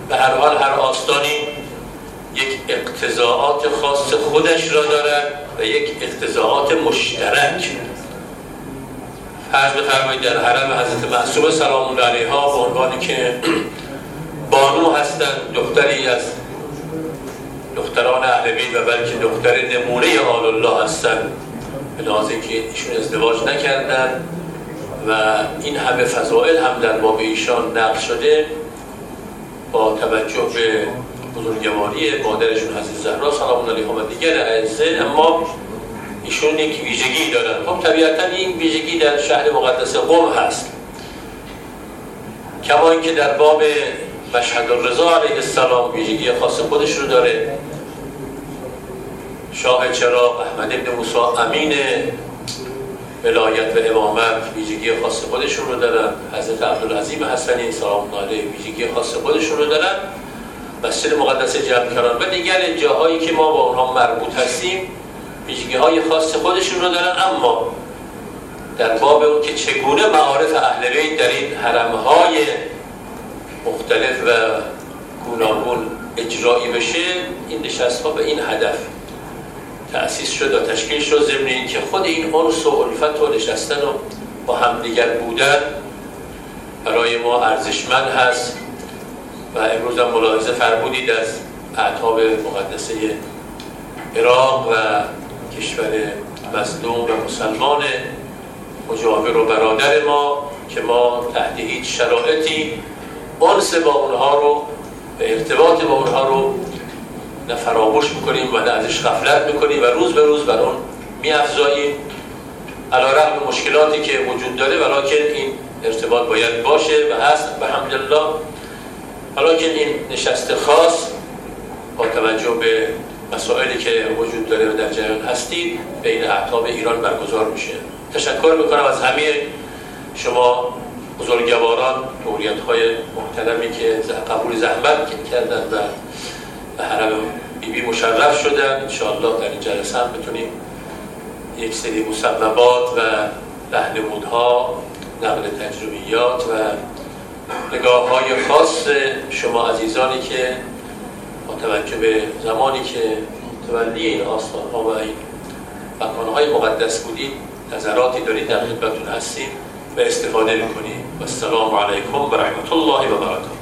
به هر حال هر آستانی یک اقتضاعات خاص خودش را دارد و یک اقتضاعات مشترک. فرض بفرمایید در حرم حضرت معصومه سلام الله علیها به عنوانی که بانو هستند، دختری از دختران اهل بیت و بلکه دختر نمونه آل الله هستند، به لحاظ اینکه ایشون ازدواج نکردند و این همه فضائل هم در باب ایشان نقل شده، با توجه به بزرگواری مادرشون حضرت زهرا سلام الله علیها و دیگر اعزه، اما ایشون یک ویژگی دارن. خب طبیعتا این ویژگی در شهر مقدس قم هست، کما اینکه در باب مشهد الرضا علیه السلام ویژگی خاص خودش رو داره. شاه چراغ احمد ابن موسی امین ولایت و امامت ویژگی خاص خودشون رو دارن. حضرت عبدالعظیم حسنی سلام الله علیه ویژگی خاص خودشون رو دارن. مسجد مقدس جبلکران و دیگر جاهایی که ما با اونها مربوط هستیم ویژگی های خاص خودشون رو دارن. اما در باب اون که چگونه معارف اهل بیت در این حرمهای مختلف و گوناگون اجرایی بشه، این نشست‌ها به این هدف تأسیس شد و تشکیل شد، ضمن این که خود این انس و الفت و نشستن و با همدیگر بودن برای ما ارزشمند هست. و امروز هم ملاحظه فرمودید از اعتاب مقدسه عراق و کشور مظلوم و مسلمان مجاور و برادر ما که ما تحت هیچ شرایطی انس با اونها رو و ارتباط با اونها رو نه فراموش میکنیم و نه ازش غفلت میکنیم و روز به روز بر اون میافزاییم، علیرغم مشکلاتی که وجود داره، ولکن این ارتباط باید باشه و هست به حمدالله. ولکن این نشست خاص با توجه به مسائلی که وجود داره و در جریان هستید بین اعتاب ایران برگزار میشه. تشکر میکنم از همه شما بزرگواران، جمهوریت‌های محترمی که قبول زحمت کردن و به حرم بیبی مشرف شدن. انشاءالله در این جلسه هم بتونیم یک سری مصوبات و راهنمودها، نقل تجربیات و نگاه‌های خاص شما عزیزانی که با توجه به زمانی که متولی این آستان‌ها و این مکان‌های مقدس بودید نظراتی دارید، در خدمتتون هستیم و استفاده می‌کنیم. و السلام علیکم و رحمت الله و برکاته.